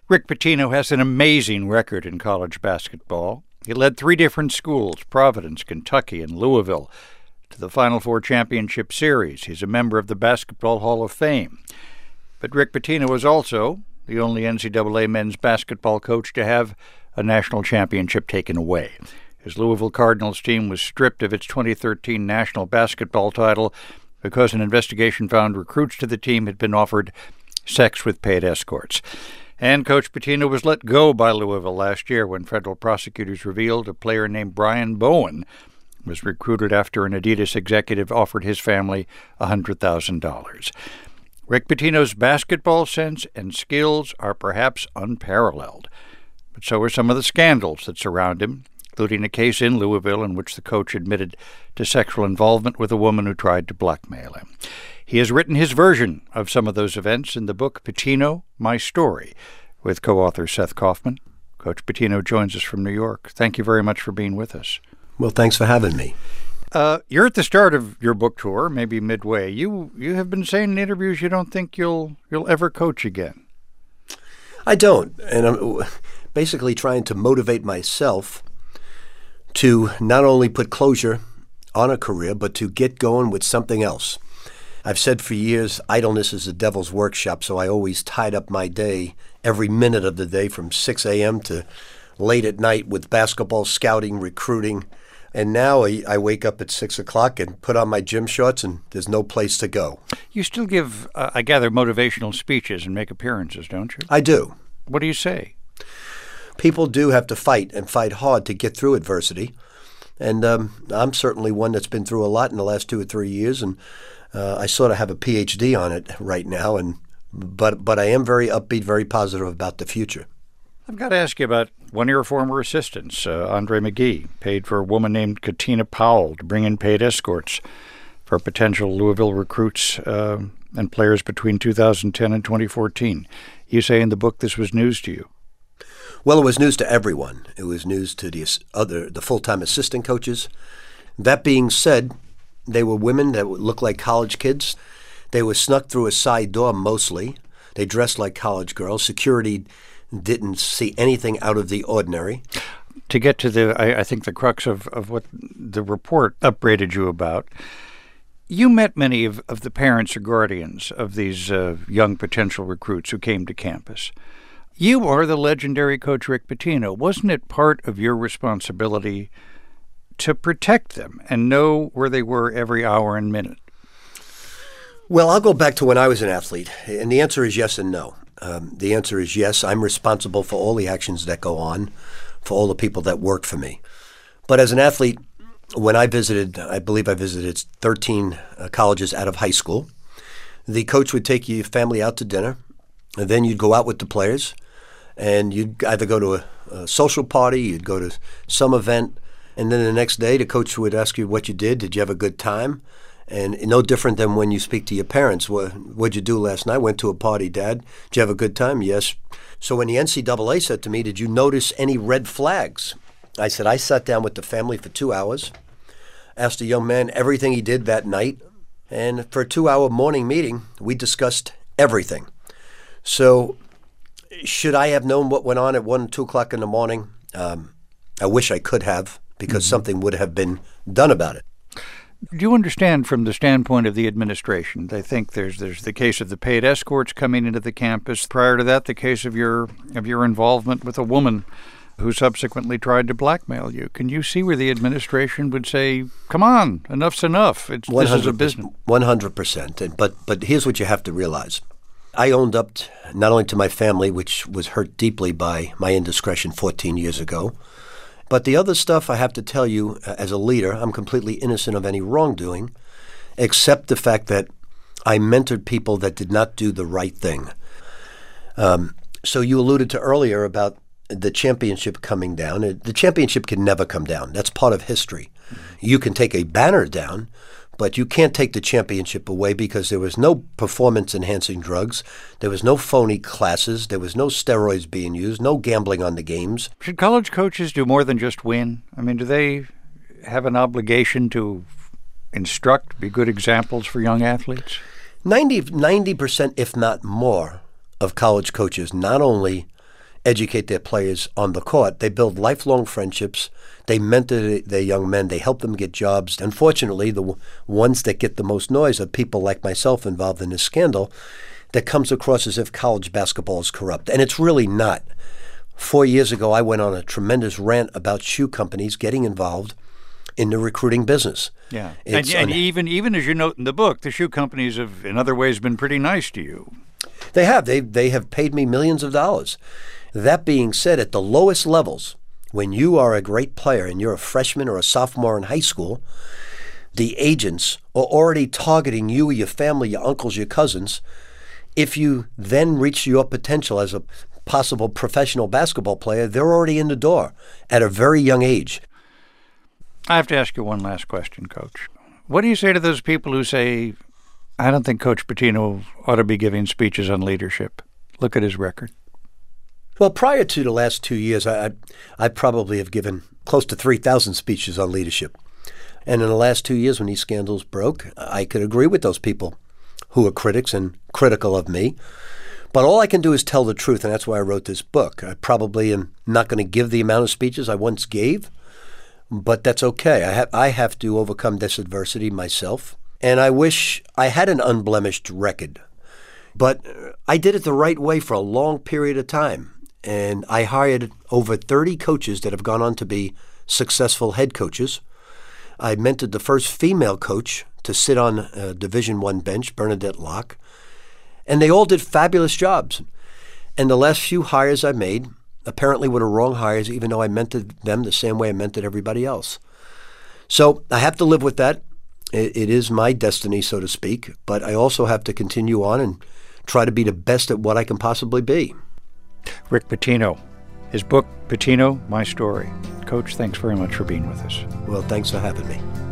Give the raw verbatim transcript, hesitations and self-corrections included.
Rick Pitino has an amazing record in college basketball. He led three different schools, Providence, Kentucky, and Louisville, to the Final Four championship series. He's a member of the Basketball Hall of Fame. But Rick Pitino was also the only N C double A men's basketball coach to have a national championship taken away. His Louisville Cardinals team was stripped of its twenty thirteen national basketball title because an investigation found recruits to the team had been offered sex with paid escorts. And Coach Pitino was let go by Louisville last year when federal prosecutors revealed a player named Brian Bowen was recruited after an Adidas executive offered his family one hundred thousand dollars. Rick Pitino's basketball sense and skills are perhaps unparalleled, but so are some of the scandals that surround him, including a case in Louisville in which the coach admitted to sexual involvement with a woman who tried to blackmail him. He has written his version of some of those events in the book Pitino, My Story, with co-author Seth Kaufman. Coach Pitino joins us from New York. Thank you very much for being with us. Well, thanks for having me. Uh, you're at the start of your book tour, maybe midway. You you have been saying in interviews you don't think you'll you'll ever coach again. I don't, and I'm basically trying to motivate myself to not only put closure on a career, but to get going with something else. I've said for years, idleness is the devil's workshop, so I always tied up my day, every minute of the day from six a.m. to late at night with basketball, scouting, recruiting. And now I, I wake up at six o'clock and put on my gym shorts and there's no place to go. You still give, uh, I gather, motivational speeches and make appearances, don't you? I do. What do you say? People do have to fight and fight hard to get through adversity. And um, I'm certainly one that's been through a lot in the last two or three years, and uh, I sort of have a P H D on it right now. And but but I am very upbeat, very positive about the future. I've got to ask you about one of your former assistants, uh, Andre McGee, paid for a woman named Katina Powell to bring in paid escorts for potential Louisville recruits uh, and players between two thousand ten and twenty fourteen. You say in the book this was news to you. Well, it was news to everyone. It was news to the other, the full-time assistant coaches. That being said, they were women that looked like college kids. They were snuck through a side door mostly. They dressed like college girls. Security didn't see anything out of the ordinary. To get to the, I, I think, the crux of, of what the report upbraided you about, you met many of, of the parents or guardians of these uh, young potential recruits who came to campus. You are the legendary Coach Rick Pitino. Wasn't it part of your responsibility to protect them and know where they were every hour and minute? Well, I'll go back to when I was an athlete, and the answer is yes and no. Um, the answer is yes, I'm responsible for all the actions that go on, for all the people that work for me. But as an athlete, when I visited, I believe I visited thirteen uh, colleges out of high school, the coach would take your family out to dinner, and then you'd go out with the players, and you'd either go to a, a social party, you'd go to some event, and then the next day the coach would ask you what you did. Did you have a good time? And no different than when you speak to your parents. What, what'd you do last night? Went to a party, Dad. Did you have a good time? Yes. So when the N C double A said to me, did you notice any red flags? I said, I sat down with the family for two hours, asked a young man everything he did that night, and for a two-hour morning meeting, we discussed everything. So should I have known what went on at one, two o'clock in the morning? Um, I wish I could have, because mm-hmm. something would have been done about it. Do you understand from the standpoint of the administration? They think there's there's the case of the paid escorts coming into the campus. Prior to that, the case of your of your involvement with a woman who subsequently tried to blackmail you. Can you see where the administration would say, come on, enough's enough. It's, this is a business. one hundred percent. And, but, but here's what you have to realize. I owned up to, not only to my family, which was hurt deeply by my indiscretion fourteen years ago, but the other stuff, I have to tell you, as a leader, I'm completely innocent of any wrongdoing, except the fact that I mentored people that did not do the right thing. Um, so you alluded to earlier about the championship coming down. The championship can never come down. That's part of history. Mm-hmm. You can take a banner down, but you can't take the championship away because there was no performance-enhancing drugs. There was no phony classes. There was no steroids being used, no gambling on the games. Should college coaches do more than just win? I mean, do they have an obligation to instruct, be good examples for young athletes? ninety, ninety percent, if not more, of college coaches not only educate their players on the court. They build lifelong friendships. They mentor their young men. They help them get jobs. Unfortunately, the ones that get the most noise are people like myself involved in this scandal that comes across as if college basketball is corrupt. And it's really not. Four years ago, I went on a tremendous rant about shoe companies getting involved in the recruiting business. Yeah, and, and even even as you note in the book, the shoe companies have, in other ways, been pretty nice to you. They have. They they have paid me millions of dollars. That being said, at the lowest levels, when you are a great player and you're a freshman or a sophomore in high school, the agents are already targeting you or your family, your uncles, your cousins. If you then reach your potential as a possible professional basketball player, they're already in the door at a very young age. I have to ask you one last question, Coach. What do you say to those people who say, I don't think Coach Pitino ought to be giving speeches on leadership? Look at his record. Well, prior to the last two years, I, I, I probably have given close to three thousand speeches on leadership. And in the last two years when these scandals broke, I could agree with those people who are critics and critical of me. But all I can do is tell the truth, and that's why I wrote this book. I probably am not going to give the amount of speeches I once gave, but that's okay. I have I have to overcome this adversity myself. And I wish I had an unblemished record. But I did it the right way for a long period of time. And I hired over thirty coaches that have gone on to be successful head coaches. I mentored the first female coach to sit on a Division One bench, Bernadette Locke. And they all did fabulous jobs. And the last few hires I made apparently were the wrong hires, even though I mentored them the same way I mentored everybody else. So I have to live with that. It, it is my destiny, so to speak. But I also have to continue on and try to be the best at what I can possibly be. Rick Pitino. His book, Pitino, My Story. Coach, thanks very much for being with us. Well, thanks for having me.